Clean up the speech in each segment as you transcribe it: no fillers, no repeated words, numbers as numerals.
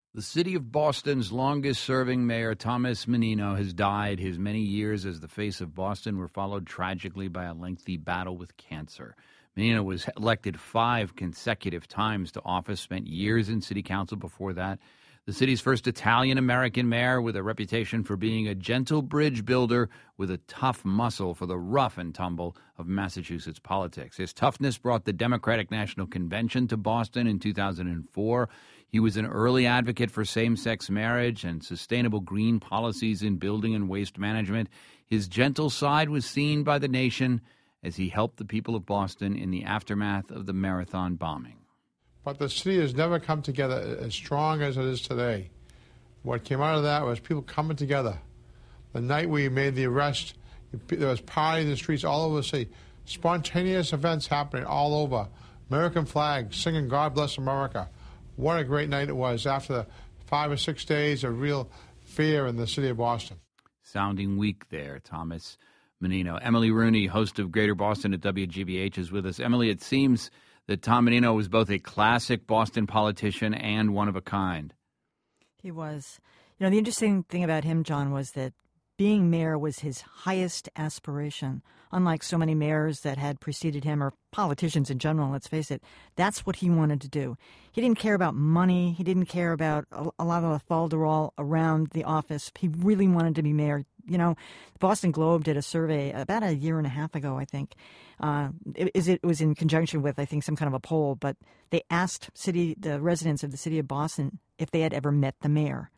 The city of Boston's longest-serving mayor, Thomas Menino, has died. His many years as the face of Boston were followed tragically by a lengthy battle with cancer. Menino was elected 5 consecutive times to office, spent years in city council before that. The city's first Italian-American mayor with a reputation for being a gentle bridge builder with a tough muscle for the rough and tumble of Massachusetts politics. His toughness brought the Democratic National Convention to Boston in 2004. He was an early advocate for same-sex marriage and sustainable green policies in building and waste management. His gentle side was seen by the nation as he helped the people of Boston in the aftermath of the Marathon bombing. But the city has never come together as strong as it is today. What came out of that was people coming together. The night we made the arrest, there was party in the streets all over the city. Spontaneous events happening all over. American flags, singing God Bless America. What a great night it was after 5 or 6 days of real fear in the city of Boston. Sounding weak there, Thomas Menino. Emily Rooney, host of Greater Boston at WGBH, is with us. Emily, it seems that Tom Menino was both a classic Boston politician and one of a kind. He was. You know, the interesting thing about him, John, was that being mayor was his highest aspiration. Unlike so many mayors that had preceded him, or politicians in general, let's face it, that's what he wanted to do. He didn't care about money. He didn't care about a lot of the falderall around the office. He really wanted to be mayor. You know, the Boston Globe did a survey about a year and a half ago, I think. It was in conjunction with, I think, some kind of a poll, but they asked the residents of the city of Boston if they had ever met the mayor.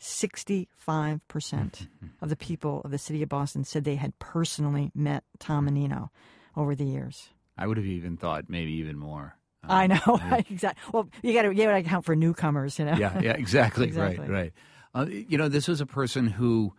65% of the people of the city of Boston said they had personally met Tom Menino over the years. I would have even thought maybe even more. I know, exactly. Well, you got to account for newcomers, you know. Yeah, exactly. Exactly. Right. This was a person who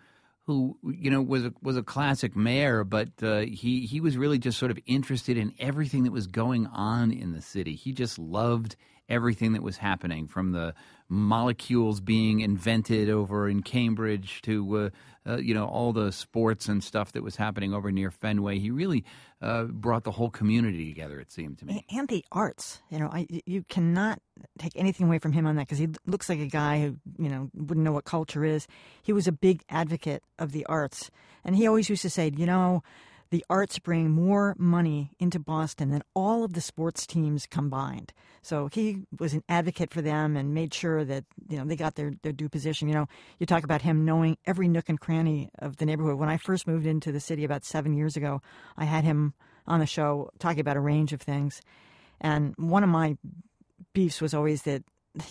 was a classic mayor, but he was really just sort of interested in everything that was going on in the city. He just loved everything that was happening, from the molecules being invented over in Cambridge to all the sports and stuff that was happening over near Fenway. He really brought the whole community together, it seemed to me. And the arts. You cannot take anything away from him on that, because he looks like a guy who, wouldn't know what culture is. He was a big advocate of the arts. And he always used to say, the arts bring more money into Boston than all of the sports teams combined. So he was an advocate for them and made sure that, they got their due position. You talk about him knowing every nook and cranny of the neighborhood. When I first moved into the city about 7 years ago, I had him on the show talking about a range of things. And one of my beefs was always that,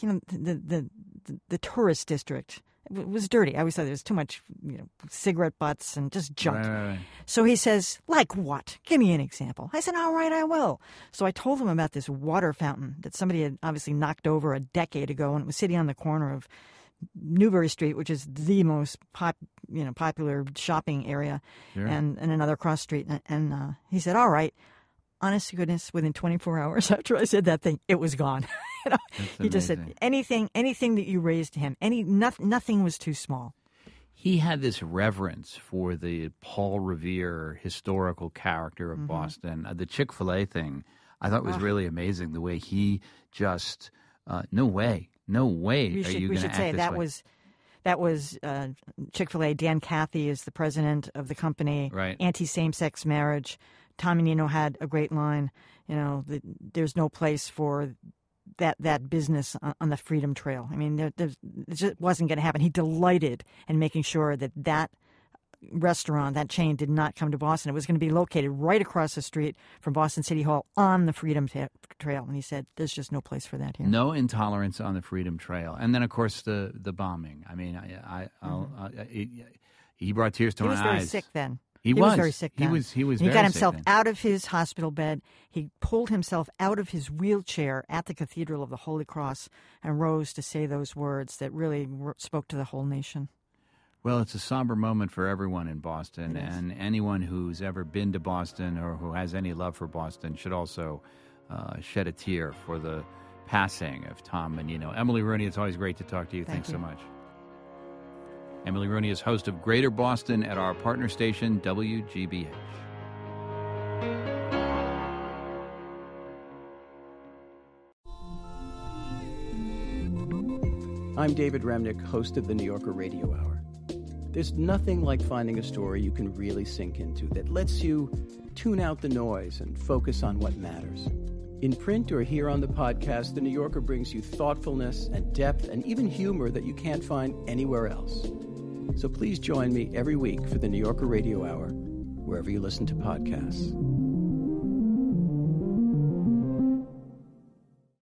the tourist district was dirty. I always thought there was too much, cigarette butts and just junk. Right. So he says, like what? Give me an example. I said, all right, I will. So I told him about this water fountain that somebody had obviously knocked over a decade ago, and it was sitting on the corner of Newbury Street, which is the most popular shopping area, Sure. and another cross street. And he said, all right. Honest to goodness, within 24 hours after I said that thing, it was gone. He just said, anything that you raised to him, nothing was too small. He had this reverence for the Paul Revere historical character of Boston. The Chick-fil-A thing, I thought was really amazing. The way he just, no way are you going to act We should say this way. that was Chick-fil-A. Dan Cathy is the president of the company. Right. Anti-same-sex marriage. Tom Menino had a great line, there's no place for that business on the Freedom Trail. I mean, it just wasn't going to happen. He delighted in making sure that restaurant, that chain, did not come to Boston. It was going to be located right across the street from Boston City Hall on the Freedom Trail. And he said, there's just no place for that here. No intolerance on the Freedom Trail. And then, of course, the bombing. I mean, he brought tears to my eyes. He was very sick then. He was very sick then. He was He very got himself sick then. out of his hospital bed. He pulled himself out of his wheelchair at the Cathedral of the Holy Cross and rose to say those words that really spoke to the whole nation. Well, it's a somber moment for everyone in Boston, and anyone who's ever been to Boston or who has any love for Boston should also shed a tear for the passing of Tom Menino. Emily Rooney, it's always great to talk to you. Thanks so much. Emily Rooney is host of Greater Boston at our partner station, WGBH. I'm David Remnick, host of the New Yorker Radio Hour. There's nothing like finding a story you can really sink into that lets you tune out the noise and focus on what matters. In print or here on the podcast, The New Yorker brings you thoughtfulness and depth and even humor that you can't find anywhere else. So please join me every week for the New Yorker Radio Hour, wherever you listen to podcasts.